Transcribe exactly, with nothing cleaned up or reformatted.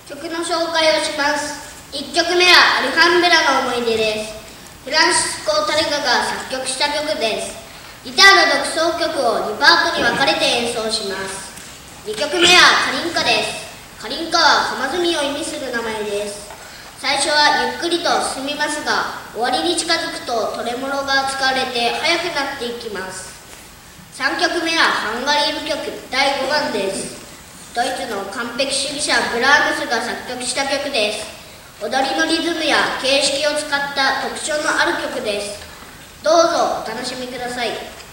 曲の紹介をします。いっきょくめはアルハンベラの思い出です。フランシスコ・タレガが作曲した曲です。ギターの独奏曲をにパートに分かれて演奏します。にきょくめはカリンカです。カリンカは浜積みを意味する名前です。最初はゆっくりと進みますが、終わりに近づくとトレモロが使われて速くなっていきます。さんきょくめはハンガリー舞曲だいごばんです。ドイツの完璧主義者ブラームスが作曲した曲です。踊りのリズムや形式を使った特徴のある曲です。どうぞお楽しみください。